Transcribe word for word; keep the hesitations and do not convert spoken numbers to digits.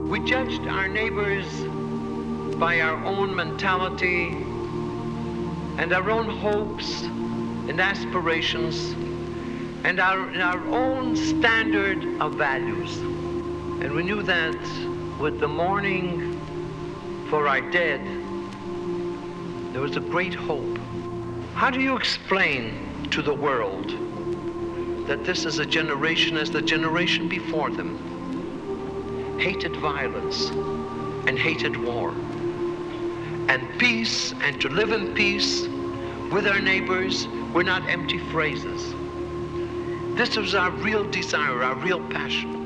We judged our neighbors by our own mentality and our own hopes and aspirations and our, and our own standard of values. And we knew that with the mourning for our dead, there was a great hope. How do you explain to the world that this is a generation as the generation before them hated violence and hated war, and peace and to live in peace with our neighbors were not empty phrases? This was our real desire, our real passion.